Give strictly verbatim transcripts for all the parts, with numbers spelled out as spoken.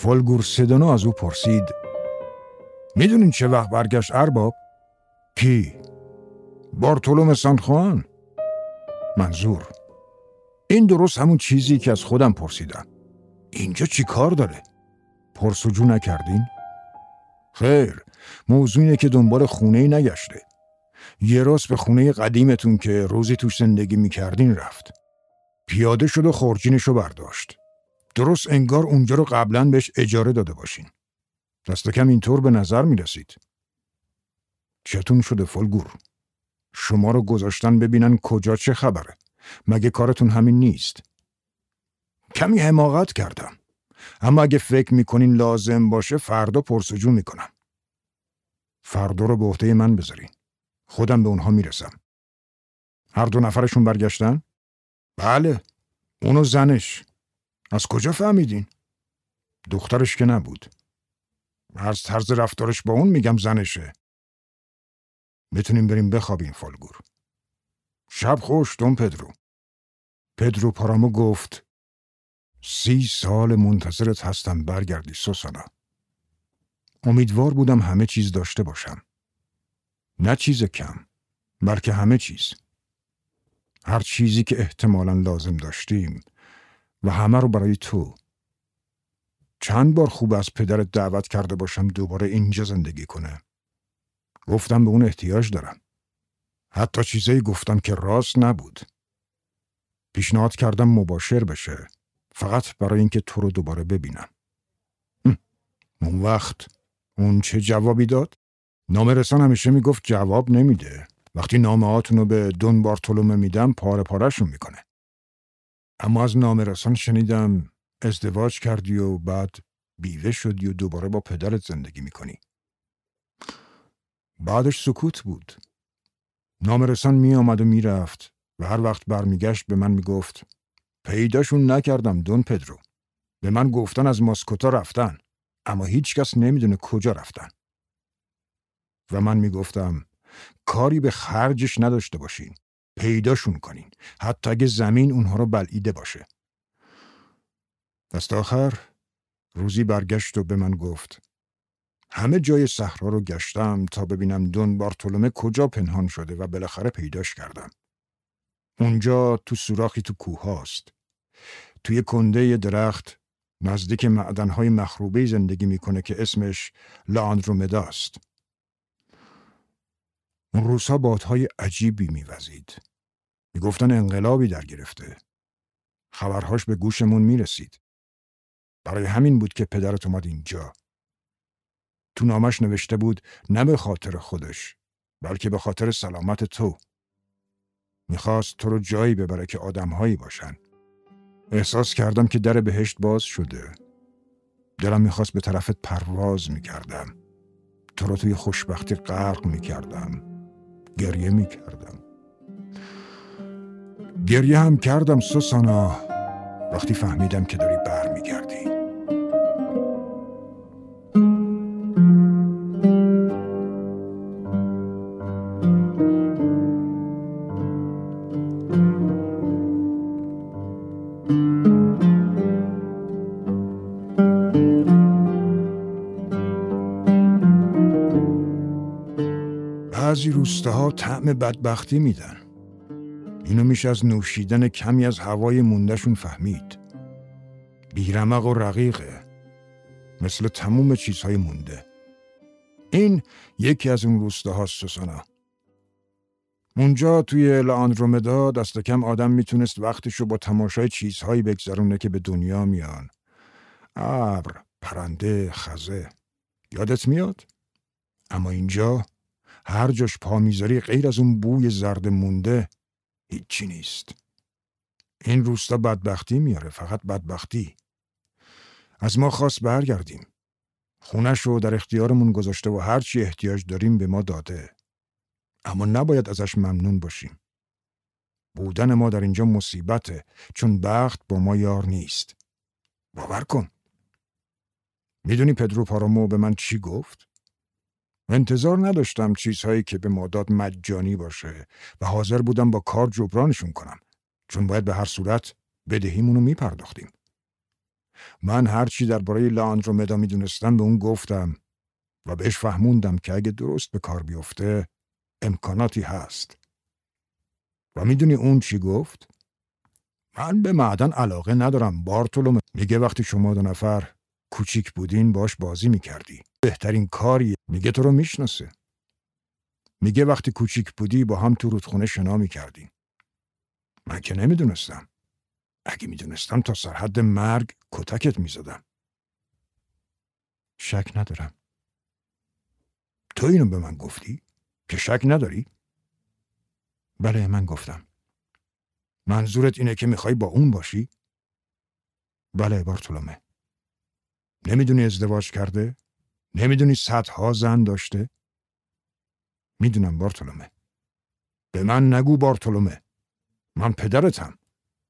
فولگور سدنو از او پرسید: میدونین چه وقت برگشت ارباب؟ کی؟ بارتولومه سانخوان. منظور: این درست همون چیزی که از خودم پرسیدم. اینجا چی کار داره؟ پرسجو نکردین؟ خیر، موضوع اینه که دنبال خونه‌ای نگشته. یه راست به خونه قدیمتون که روزی توش زندگی میکردین رفت. پیاده شد و خورجینشو برداشت. درست انگار اونجا رو قبلا بهش اجاره داده باشین. دست کم اینطور به نظر میرسید. چتون شده فولگور؟ شما رو گذاشتن ببینن کجا چه خبره. مگه کارتون همین نیست؟ کمی حماقت کردم. اما اگه فکر میکنین لازم باشه فردا پرسجو میکنم. فردا رو به عهده من بذارین. خودم به اونها میرسم. هر دو نفرشون برگشتن؟ بله. اونو زنش. از کجا فهمیدین؟ دخترش که نبود. از طرز رفتارش با اون میگم زنشه. میتونیم بریم بخوابیم فولگور. شب خوش دون پدرو. پدرو پارامو گفت: سی سال منتظرت هستم برگردی سوسانا. امیدوار بودم همه چیز داشته باشم. نه چیز کم، بلکه همه چیز. هر چیزی که احتمالاً لازم داشتیم و همه رو برای تو. چند بار خوب از پدرت دعوت کرده باشم دوباره اینجا زندگی کنه. گفتم به اون احتیاج دارم. حتی چیزایی گفتم که راست نبود. پیشنهاد کردم مباشر بشه، فقط برای اینکه تو رو دوباره ببینم. اون وقت اون چه جوابی داد؟ نامه‌رسان همیشه میگفت جواب نمیده. وقتی نامه‌هاتون رو به دون بارتولومه میدم پاره پاره‌شون میکنه. اما از نامه‌رسان شنیدم ازدواج کردی و بعد بیوه شدی و دوباره با پدرت زندگی میکنی. بعدش سکوت بود. نامه‌رسان می آمد و می رفت و هر وقت برمیگشت به من میگفت: پیداشون نکردم دون پدرو. به من گفتن از ماسکوتا رفتن، اما هیچ کس نمیدونه کجا رفتن. و من میگفتم کاری به خرجش نداشته باشین. پیداشون کنین، حتی اگه زمین اونها رو بلعیده باشه. دست آخر روزی برگشت و به من گفت: همه جای صحرا رو گشتم تا ببینم دون بارتولومه کجا پنهان شده و بالاخره پیداش کردم. اونجا تو سوراخی تو کوه هاست. توی کنده ی درخت نزدیک معدن‌های مخروبه زندگی میکنه که اسمش لااندرومدا است. اون روزها بادهای عجیبی میوزید. میگفتن انقلابی در گرفته. خبرهاش به گوشمون میرسید. برای همین بود که پدرت اومد اینجا. تو نامش نوشته بود نه به خاطر خودش، بلکه به خاطر سلامت تو. میخواست تو رو جایی ببره که آدمهایی باشن. احساس کردم که در بهشت باز شده. دلم میخواست به طرفت پرواز میکردم. تو رو توی خوشبختی غرق میکردم. گریه میکردم. گریه هم کردم سوسانا وقتی فهمیدم که داری بر میگردی. بعضی روستاها طعم بدبختی میدن. اینو میشه از نوشیدن کمی از هوای موندهشون فهمید. بیرمق و رقیقه، مثل تموم چیزهای مونده. این یکی از اون روستاهاست سوسانا. اونجا توی لااندرومدا دست کم آدم میتونست وقتشو با تماشای چیزهایی بگذرونه که به دنیا میان. ابر، پرنده، خزه. یادت میاد؟ اما اینجا هر جاش پا میذاری غیر از اون بوی زرد مونده هیچی نیست. این روستا بدبختی میاره، فقط بدبختی. از ما خواست برگردیم. خونه‌شو در اختیارمون گذاشته و هر چی احتیاج داریم به ما داده. اما نباید ازش ممنون باشیم. بودن ما در اینجا مصیبته، چون بخت با ما یار نیست. باور کن. میدونی پدرو پارامو به من چی گفت؟ انتظار نداشتم چیزهایی که به ما داد مجانی باشه و حاضر بودم با کار جبرانشون کنم، چون باید به هر صورت بدهیمونو میپرداختیم. من هرچی درباره لاندرومدا میدونستم به اون گفتم و بهش فهموندم که اگه درست به کار بیفته امکاناتی هست. و میدونی اون چی گفت؟ من به معدن علاقه ندارم بارتولومه. میگه وقتی شما دو نفر کوچیک بودین باش بازی میکردی. بهترین کاریه. میگه تو رو میشناسه. میگه وقتی کوچیک بودی با هم تو رودخونه شنا میکردین. من که نمیدونستم. اگه میدونستم تا سرحد مرگ کتکت میزدم. شک ندارم. تو اینو به من گفتی؟ که شک نداری؟ بله من گفتم. منظورت اینه که میخوای با اون باشی؟ بله بارتولومه. نمیدونی ازدواج کرده؟ نمیدونی صدها زن داشته؟ میدونم بارتولومه. به من نگو بارتولومه. من پدرتم.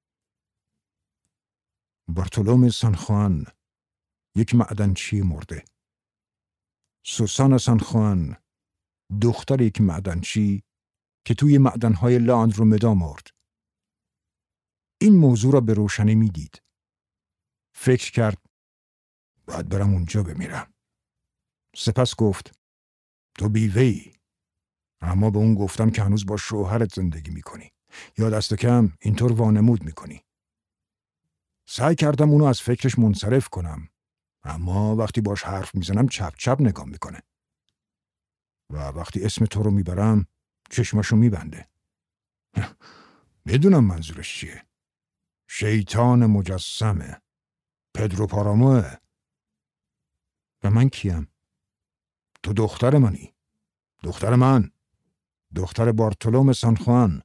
بارتولومه سانخوان یک معدنچی مرده. سوسانا سانخوان دختر یک معدنچی که توی معدنهای لاندرومدا مرد. این موضوع را به روشنی میدید. فکر کرد باید برم اونجا بمیرم. سپس گفت تو بیوه‌ای. اما به اون گفتم که هنوز با شوهرت زندگی میکنی یا دست کم اینطور وانمود میکنی. سعی کردم اونو از فکرش منصرف کنم، اما وقتی باش حرف میزنم چپ چپ نگاه میکنه و وقتی اسم تو رو میبرم چشماشو میبنده. میدونم منظورش چیه. شیطان مجسمه. پدرو پاراموه. و من کیم؟ تو دختر منی. دختر من. دختر بارتولومه سانخوان.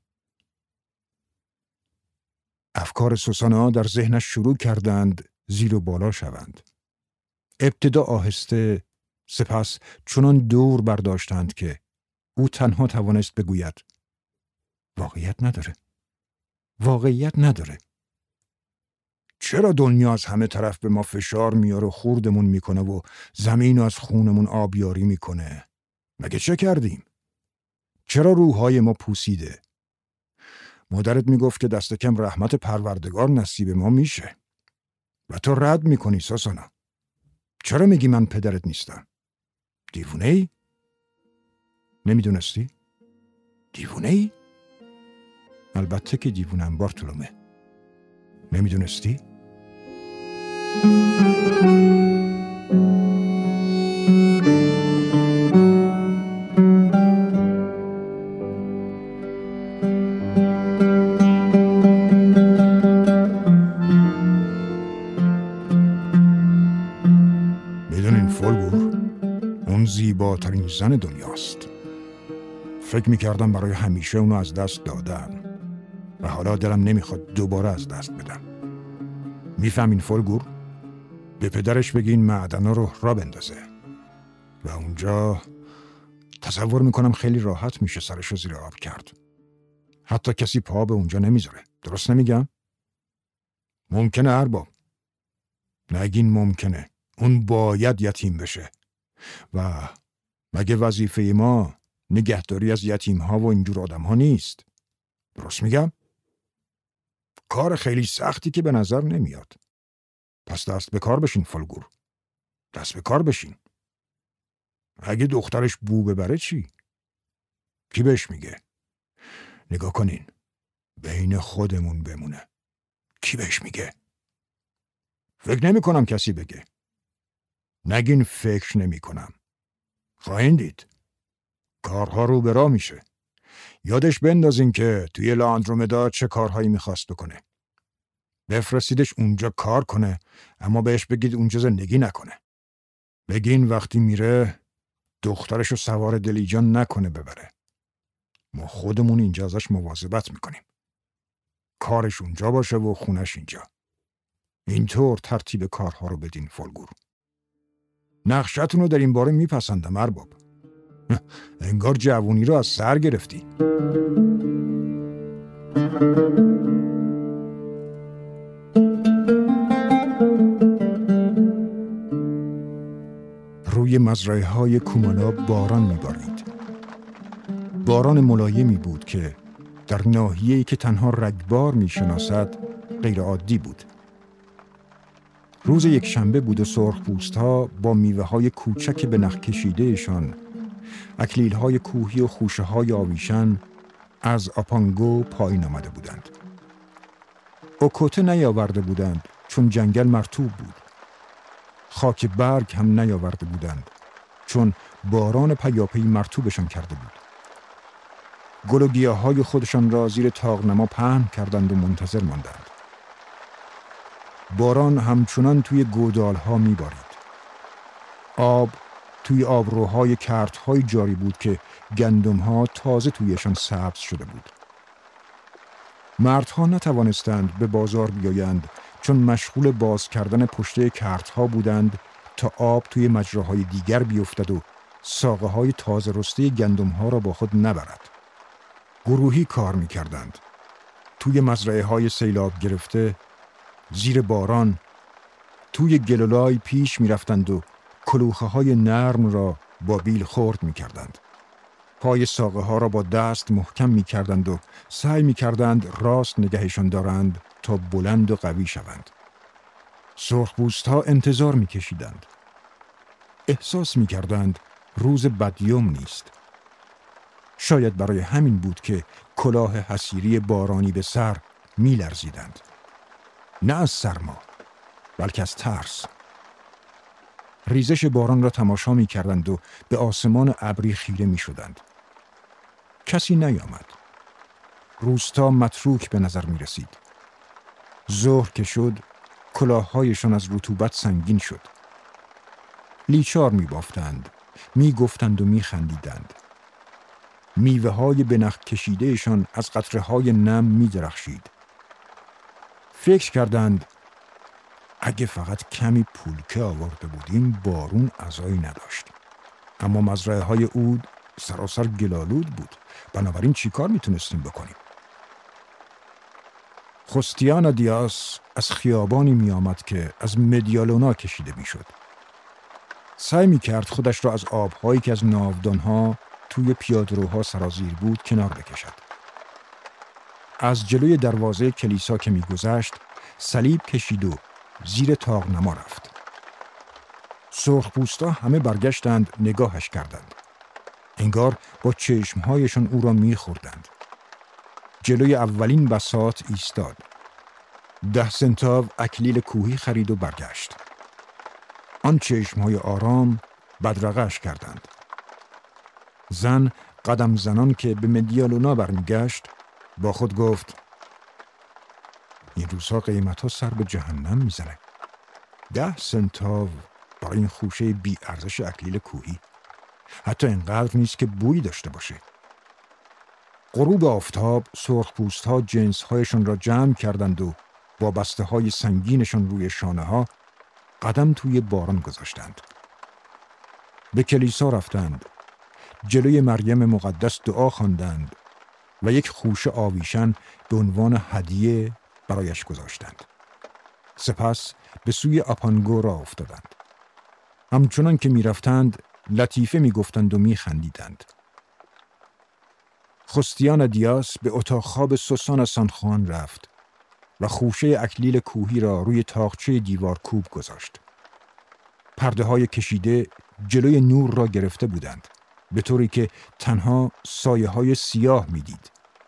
افکار سوسانا در ذهنش شروع کردند زیر و بالا شوند. ابتدا آهسته، سپس چنان دور برداشتند که او تنها توانست بگوید واقعیت نداره. واقعیت نداره. چرا دنیا از همه طرف به ما فشار میاره و خوردمون میکنه و زمین از خونمون آبیاری میکنه؟ مگه چه کردیم؟ چرا روحای ما پوسیده؟ مادرت میگفت که دست کم رحمت پروردگار نصیب ما میشه و تو رد میکنی سوسانا. چرا میگی من پدرت نیستم؟ دیوونه ای؟ نمیدونستی؟ دیوونه ای؟ البته که دیوونم بارتولومه. نمیدونستی؟ میدونین فولگور اون زیباترین زن دنیاست. فکر میکردم برای همیشه اونو از دست دادم و حالا دلم نمیخواد دوباره از دست بدم. میفهمین فولگور؟ به پدرش بگین معدنا رو راه بندازه و اونجا تصور میکنم خیلی راحت میشه سرشو زیر آب کرد. حتی کسی پا به اونجا نمیذاره. درست نمیگم؟ ممکنه ارباب. نگین ممکنه. اون باید یتیم بشه و مگه وظیفه ما نگهداری از یتیم ها و اینجور آدم ها نیست؟ درست میگم؟ کار خیلی سختی که به نظر نمیاد. پس دست به کار بشین فولگور. دست به کار بشین. اگه دخترش بو ببره چی؟ کی بهش میگه؟ نگاه کنین. بین خودمون بمونه. کی بهش میگه؟ فکر نمی کنم کسی بگه. نگین فکر نمی کنم. خواهین دید. کارها رو به راه میشه. یادش بندازین که توی لاندرومدا چه کارهایی میخواست بکنه. بفرستیدش اونجا کار کنه، اما بهش بگید اونجا زندگی نکنه. بگین وقتی میره دخترشو سوار دلیجان نکنه ببره. ما خودمون اینجا ازش مواظبت میکنیم. کارش اونجا باشه و خونش اینجا. اینطور ترتیب کارها رو بدین فولگور. نقشتون رو در این باره میپسندم ارباب. انگار جوونی رو از سر گرفتی. روی مزرعه های کومالا باران میبارید. باران ملایمی بود که در ناحیه‌ای که تنها رگبار میشناسد غیر عادی بود. روز یک شنبه بود و سرخپوست‌ها با میوه‌های کوچک به نخ کشیدهشان، اکلیل‌های کوهی و خوشه‌های آویشن از آپانگو پایین آمده بودند. اوکوته نیاورده بودند چون جنگل مرطوب بود. خاک برگ هم نیاورده بودند چون باران پیاپی مرطوبشان کرده بود. گل و گیاهای خودشان را زیر طاقنما پهن کردند و منتظر ماندند. باران همچنان توی گودال‌ها می‌بارید. آب توی آبروهای کرت‌های جاری بود که گندم‌ها تازه تویشان سبز شده بود. مردها نتوانستند به بازار بیایند چون مشغول باز کردن پشته کرت‌ها بودند تا آب توی مجراهای دیگر بیفتد و ساقه‌های تازه رسته گندم‌ها را با خود نبرد. گروهی کار می‌کردند. توی مزرعه‌های سیلاب گرفته، زیر باران، توی گلولای پیش می‌رفتند و کلوخه‌های نرم را با بیل خرد می‌کردند. پای ساقه‌ها را با دست محکم می‌کردند و سعی می‌کردند راست نگهشان دارند تا بلند و قوی شوند. سرخپوست‌ها انتظار می‌کشیدند. احساس می‌کردند روز بدیوم نیست. شاید برای همین بود که کلاه حصیری بارانی به سر می‌لرزیدند. نه از سرما، بلکه از ترس. ریزش باران را تماشا می‌کردند و به آسمان ابری خیره می‌شدند. کسی نیامد. روستا متروک به نظر می‌رسید. ظهر که شد، کلاه‌هایشان از رطوبت سنگین شد. لیچار می‌بافتند، می‌گفتند و می‌خندیدند. میوه‌های به نخ کشیدهشان از قطره‌های نم می‌درخشید. فکر کردند اگه فقط کمی پولکه آورده بودیم بارون عزایی نداشت. اما مزرعه‌های عود سراسر گلالود بود. بنابراین چی کار میتونستیم بکنیم؟ خوستیانا دیاس از خیابانی می آمد که از مدیالونا کشیده می شد. سعی می کرد خودش را از آبهایی که از ناودانها توی پیاده‌روها سرازیر بود کنار بکشد. از جلوی دروازه کلیسا که می گذشت صلیب کشید و زیر طاقنما رفت. سرخپوستا همه برگشتند نگاهش کردند. انگار با چشمهایشان او را می خوردند. جلوی اولین بساط ایستاد. ده سنتاو اکلیل کوهی خرید و برگشت. آن چشمهای آرام بدرقه‌اش کردند. زن قدم زنان که به مدیالونا برمیگشت با خود گفت این روزها قیمت‌ها سر به جهنم میزنه. ده سنتاو برای این خوشه بی ارزش اکلیل کوهی. حتی اینقدر نیست که بویی داشته باشه. غروب آفتاب سرخپوست‌ها جنس‌هایشان را جمع کردند و با بسته‌های سنگینشان روی شانه‌ها قدم توی باران گذاشتند. به کلیسا رفتند. جلوی مریم مقدس دعا خواندند و یک خوشه آویشن به عنوان هدیه برایش گذاشتند. سپس به سوی آپانگو راه افتادند. همچنان که می رفتند لطیفه می گفتند و می خندیدند. خوستیانا دیاس به اتاق خواب سوسانا سانخوان رفت و خوشه اکلیل کوهی را روی تاقچه دیوار کوب گذاشت. پرده های کشیده جلوی نور را گرفته بودند، به طوری که تنها سایه های سیاه می دید.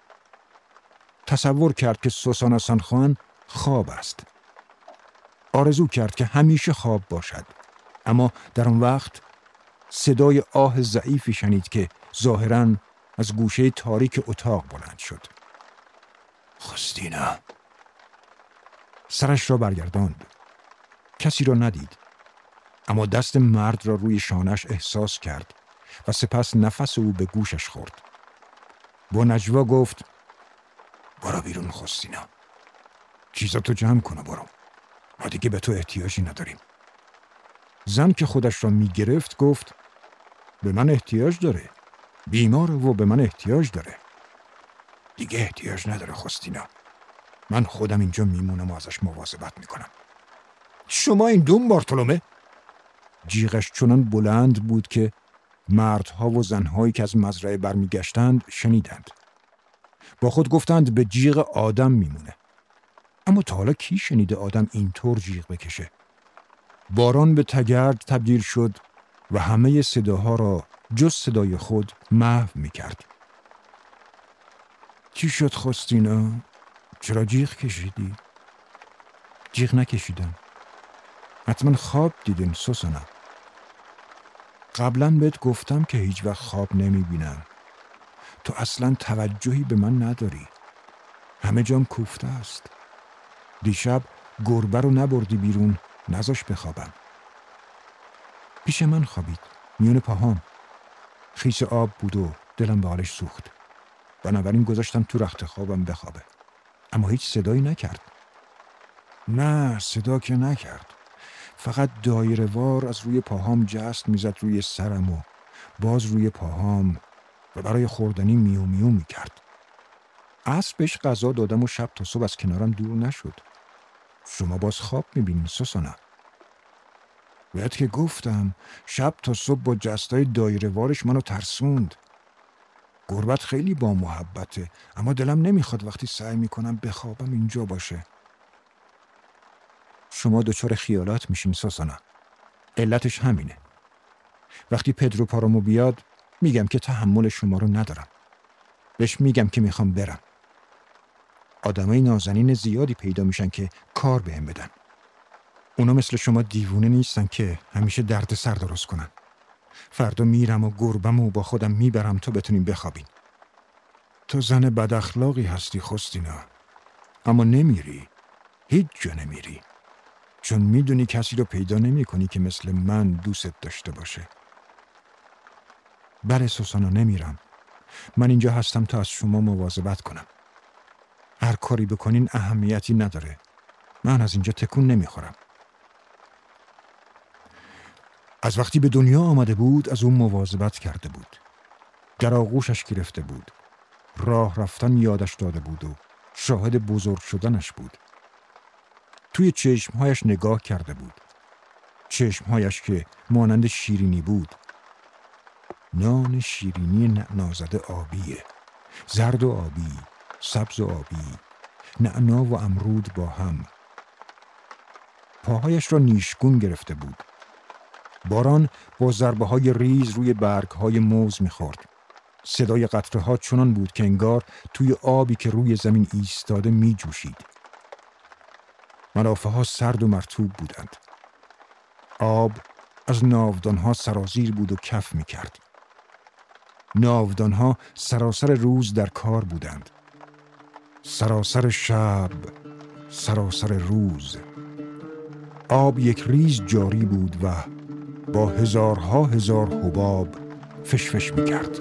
تصور کرد که سوسانا سانخوان خواب است. آرزو کرد که همیشه خواب باشد، اما در آن وقت صدای آه ضعیفی شنید که ظاهراً از گوشه تاریک اتاق بلند شد. خوستینا. سرش را برگرداند. کسی را ندید، اما دست مرد را روی شانش احساس کرد و سپس نفس او به گوشش خورد. با نجوا گفت برو بیرون خوستینا. چیزاتو جمع کن و برو. ما دیگه به تو احتیاجی نداریم. زن که خودش را می گرفت گفت به من احتیاج داره. بیمار و به من احتیاج داره. دیگه احتیاج نداره خوستینا. من خودم اینجا میمونم و ازش مواظبت میکنم. شما این دوم بارتولومه؟ جیغش چنان بلند بود که مردها و زنهایی که از مزرعه برمیگشتند شنیدند. با خود گفتند به جیغ آدم میمونه. اما تا حالا کی شنیده آدم اینطور جیغ بکشه؟ باران به تگرد تبدیل شد و همه صداها را جز صدای خود محو می کرد. چی شد خوستینا؟ چرا جیغ کشیدی؟ جیغ نکشیدم. حتما خواب دیدین سوسانا. قبلا بهت گفتم که هیچ وقت خواب نمی بینم. تو اصلا توجهی به من نداری. همه جام کوفته است. دیشب گربه رو نبردی بیرون، نذاش بخوابم. پیش من خوابید، میون پاهام. خیس آب بود و دلم به حالش سوخت. بنابراین گذاشتم تو رخت خوابم بخوابه. اما هیچ صدایی نکرد. نه، صدا که نکرد. فقط دایره وار از روی پاهام جست میزد روی سرم و باز روی پاهام و برای خوردنی میو میو میکرد. عصر بهش غذا دادم و شب تا صبح از کنارم دور نشد. شما باز خواب میبینین سوسانا. بهت که گفتم شب تا صبح با جستای دایره وارش منو ترسوند. گربت خیلی با محبته، اما دلم نمیخواد وقتی سعی میکنم بخوابم اینجا باشه. شما دچار خیالات میشین سوسانا. علتش همینه. وقتی پدرو پارامو بیاد میگم که تحمل شما رو ندارم. بهش میگم که میخوام برم. آدمای نازنین زیادی پیدا میشن که کار بهم بدن. اونا مثل شما دیوونه نیستن که همیشه درد سر درست کنن. فردا میرم و گربمو با خودم میبرم تا بتونیم بخوابیم. تو زن بد اخلاقی هستی خوستینا. اما نمیری. هیچ جا نمیری. چون میدونی کسی رو پیدا نمی کنی که مثل من دوست داشته باشه. بله سوسانا، نمیرم. من اینجا هستم تا از شما مواظبت کنم. هر کاری بکنین اهمیتی نداره. من از اینجا تکون نمیخورم. از وقتی به دنیا آمده بود از اون مواظبت کرده بود. در آغوشش گرفته بود. راه رفتن یادش داده بود و شاهد بزرگ شدنش بود. توی چشمهایش نگاه کرده بود. چشمهایش که مانند شیرینی بود. نان شیرینی نعنازده آبیه. زرد و آبی، سبز و آبی، نعنا و امرود با هم. پاهایش را نیشگون گرفته بود. باران با ضربه های ریز روی برگ های موز می‌خورد. صدای قطره ها چنان بود که انگار توی آبی که روی زمین ایستاده می جوشید. ملافه ها سرد و مرطوب بودند. آب از ناودان ها سرازیر بود و کف می کرد. ناودان ها سراسر روز در کار بودند. سراسر شب، سراسر روز. آب یک ریز جاری بود و با هزارها هزار حباب فشفش می کرد.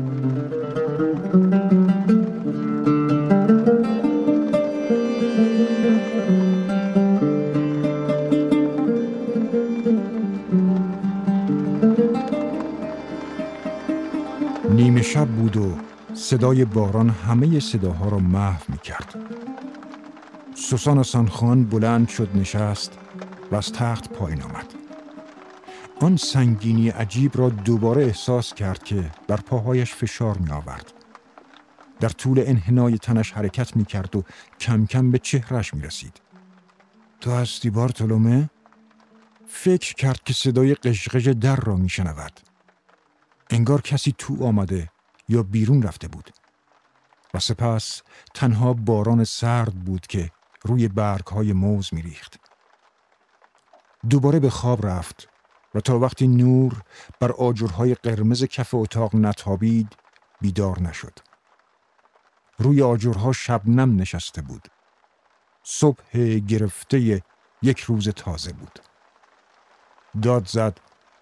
نیمه شب بود و صدای باران همه صداها را محو می کرد. سوسانا سانخان بلند شد، نشست و از تخت پایین آمد. آن سنگینی عجیب را دوباره احساس کرد که بر پاهایش فشار می آورد. در طول انحنای تنش حرکت می کرد و کم کم به چهرش می رسید. تو هستی بارتولومه؟ فکر کرد که صدای قشقش در را می شنود. انگار کسی تو آمده یا بیرون رفته بود. و سپس تنها باران سرد بود که روی برگ‌های موز می ریخت. دوباره به خواب رفت و تا وقتی نور بر آجرهای قرمز کف اتاق نتابید بیدار نشد. روی آجرها شبنم نشسته بود. صبح گرفته یک روز تازه بود. داد زد: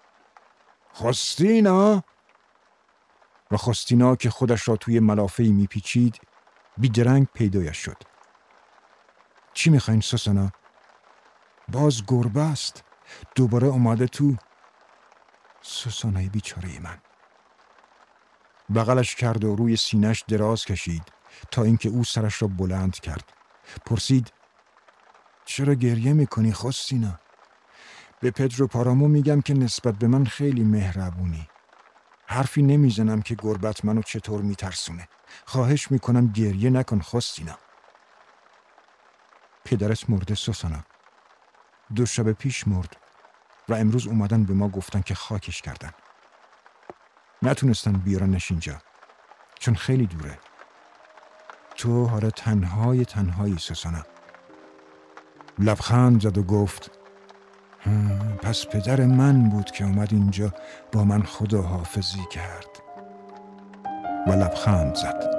خوستینا! و خوستینا که خودش را توی ملافه‌ای میپیچید بیدرنگ پیدایش شد. چی میخواین سوسانا؟ باز گربه است. دوباره اومده تو. سوسانای بیچاره من. بغلش کرد و روی سینه‌اش دراز کشید تا اینکه او سرش را بلند کرد. پرسید: چرا گریه میکنی خوستینا؟ به پدرو پارامو میگم که نسبت به من خیلی مهربونی. حرفی نمیزنم که گربت منو چطور میترسونه. خواهش میکنم گریه نکن خوستینا. پدرت مرده سوسانا. دو شب پیش مرد. و امروز اومدن به ما گفتن که خاکش کردن. نتونستن بیارنش اینجا چون خیلی دوره. تو حالا تنهای تنهایی سوسانا. لبخند زد و گفت پس پدر من بود که اومد اینجا با من خداحافظی کرد. و لبخند زد.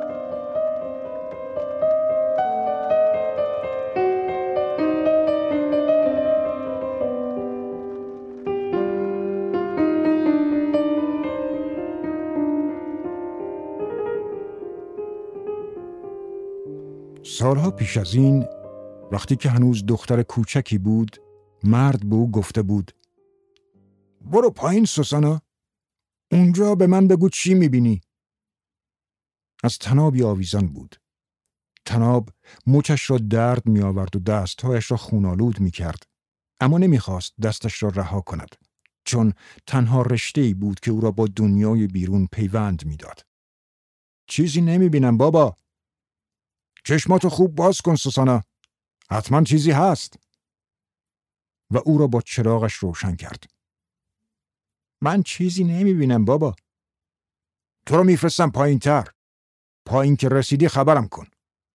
سالها پیش از این وقتی که هنوز دختر کوچکی بود، مرد به او گفته بود برو پایین سوسانا، اونجا به من بگو چی میبینی. از طنابی آویزان بود. طناب مچش را درد می آورد و دستهایش را خونالود می کرد، اما نمیخواست دستش را رها کند چون تنها رشته‌ای بود که او را با دنیای بیرون پیوند میداد. چیزی نمیبینم بابا. چشماتو خوب باز کن سوسانا، حتما چیزی هست. و او را با چراغش روشن کرد. من چیزی نمیبینم بابا. تو رو میفرستم پایین تر. پایین که رسیدی خبرم کن.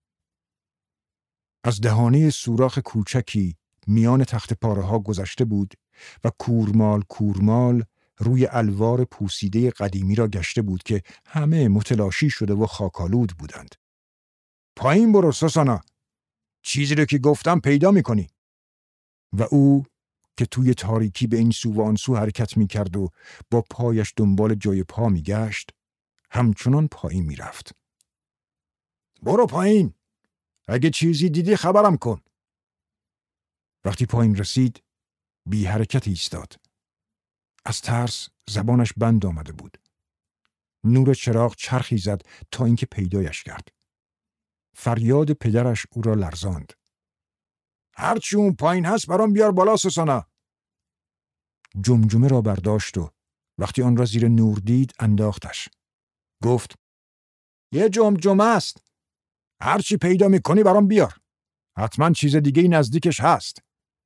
از دهانه سوراخ کوچکی میان تخت پاره ها گذشته بود و کورمال کورمال روی الوار پوسیده قدیمی را گشته بود که همه متلاشی شده و خاکالود بودند. پایین برو سوسانا، چیزی رو که گفتم پیدا میکنی. و او که توی تاریکی به این سو و آن سو حرکت میکرد و با پایش دنبال جای پا میگشت، همچنان پایین میرفت. برو پایین، اگه چیزی دیدی خبرم کن. وقتی پایین رسید بی حرکت ایستاد. از ترس زبانش بند آمده بود. نور چراغ چرخی زد تا اینکه پیدایش کرد. فریاد پدرش او را لرزاند. هرچی اون پایین هست برام بیار بالا سوسانا. جمجمه را برداشت و وقتی آن را زیر نور دید انداختش. گفت یه جمجمه است. هرچی پیدا میکنی برام بیار. حتما چیز دیگه نزدیکش هست.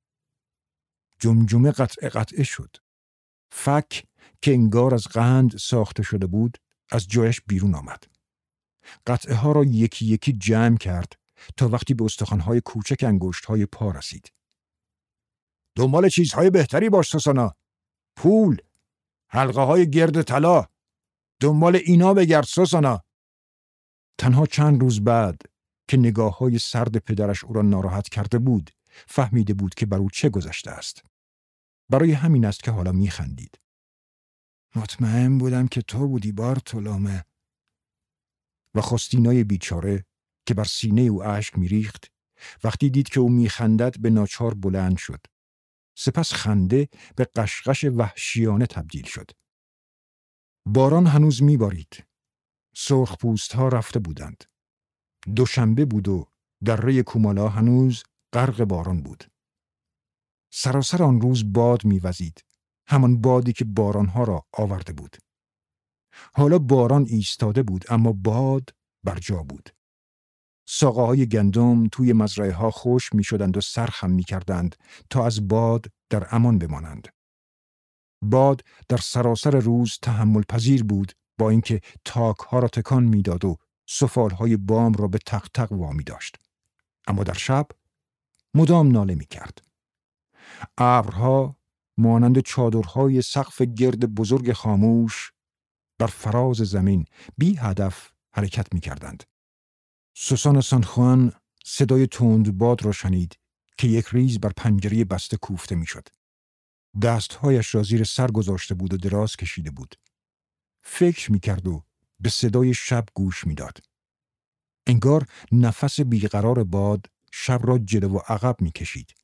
جمجمه قطعه قطعه شد. فک که انگار از قند ساخته شده بود از جایش بیرون آمد. قطعه ها را یکی یکی جمع کرد تا وقتی به استخوان‌های کوچک انگشت‌های پا رسید. دنبال چیزهای بهتری باش سوسانا. پول، حلقه های گرد طلا، دنبال اینا بگرد سوسانا. تنها چند روز بعد که نگاه‌های سرد پدرش او را ناراحت کرده بود، فهمیده بود که بر او چه گذشته است. برای همین است که حالا می‌خندید. مطمئن بودم که تو بودی بارتولومه. و خستینای بیچاره که بر سینه او اشک می‌ریخت، وقتی دید که او می‌خندد به ناچار بلند شد. سپس خنده به قشقش وحشیانه تبدیل شد. باران هنوز می‌بارید. سرخپوست‌ها رفته بودند. دوشنبه بود و دره کومالا هنوز غرق باران بود. سراسر آن روز باد می‌وزید، همان بادی که باران‌ها را آورده بود. حالا باران ایستاده بود اما باد بر جا بود. ساقه‌های گندم توی مزرعه‌ها خشک می‌شدند و سرخم می‌کردند تا از باد در امان بمانند. باد در سراسر روز تحمل پذیر بود، با اینکه تاک‌ها را تکان می‌داد و سفال‌های بام را به تق تق وامی داشت. اما در شب مدام ناله می‌کرد. ابرها مانند چادرهای سقف گرد بزرگ خاموش بر فراز زمین بی هدف حرکت می‌کردند. سوسانا سانخوان صدای تند باد را شنید که یک ریز بر پنجره بسته کوفته می‌شد. دستهایش را زیر سر گذاشته بود و دراز کشیده بود. فکر می‌کرد و به صدای شب گوش می‌داد. انگار نفس بیقرار باد شب را جلو و عقب می‌کشید.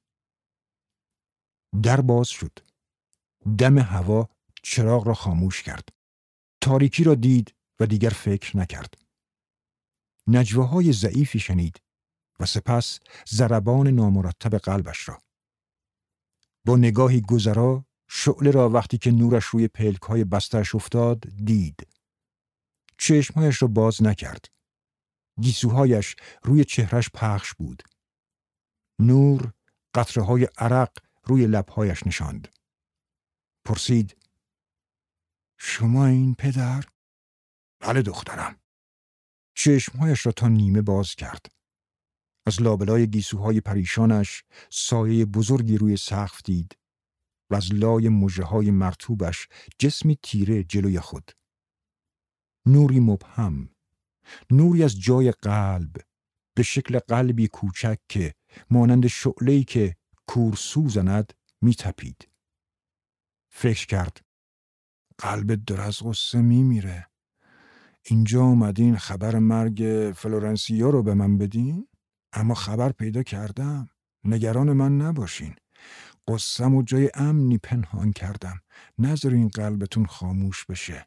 در باز شد. دم هوا چراغ را خاموش کرد. تاریکی را دید و دیگر فکر نکرد. نجواهای ضعیفی شنید و سپس ضربان نامرتب قلبش را. با نگاهی گذرا شعله را وقتی که نورش روی پلک‌های بسته‌اش افتاد دید. چشمهایش را باز نکرد. گیسوهایش روی چهرش پخش بود. نور قطره‌های عرق روی لب‌هایش نشاند. پرسید: شما این پدر؟ بله دخترم. چشمهایش را تا نیمه باز کرد. از لابلای گیسوهای پریشانش سایه بزرگی روی سقف دید و از لای مژه‌های مرطوبش جسمی تیره جلوی خود. نوری مبهم، نوری از جای قلب، به شکل قلبی کوچک که مانند شعله‌ای که کورسو زند می‌تپید. فکر کرد: قلبت داره از غصه میمیره. اینجا اومدین خبر مرگ فلورنسیا رو به من بدین؟ اما خبر پیدا کردم. نگران من نباشین. قصه‌م و جای امنی پنهان کردم. نذارین قلبتون خاموش بشه.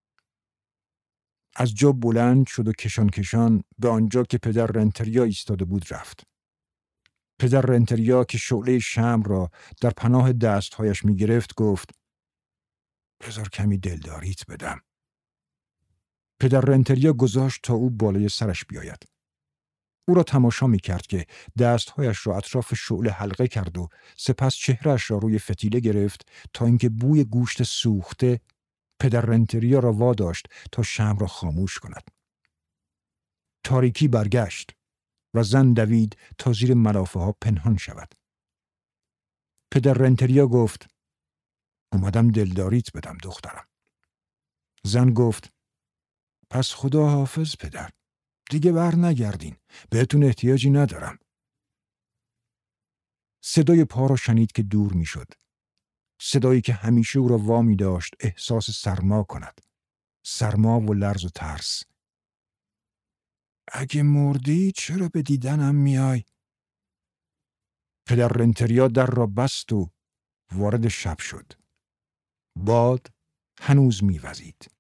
از جا بلند شد و کشان کشان به آنجا که پدر رنتریا ایستاده بود رفت. پدر رنتریا که شعله شمع را در پناه دستهایش می گرفت گفت: بذار کمی دلداریت بدم. پدر رنتریا گذاشت تا او بالای سرش بیاید. او را تماشا می کرد که دستهایش را اطراف شعله حلقه کرد و سپس چهرهش را روی فتیله گرفت تا اینکه بوی گوشت سوخته پدر رنتریا را واداشت تا شمع را خاموش کند. تاریکی برگشت و زن دوید تا زیر ملافه ها پنهان شود. پدر رنتریا گفت: اومدم دلداریت بدم دخترم. زن گفت: پس خدا حافظ پدر. دیگه بر نگردین. بهتون احتیاجی ندارم. صدای پا را شنید که دور می شد. صدایی که همیشه او را وامی داشت احساس سرما کند. سرما و لرز و ترس. اگه مردی چرا به دیدنم میای؟ پدر رنتریا در را بست و وارد شب شد. باد هنوز میوزید.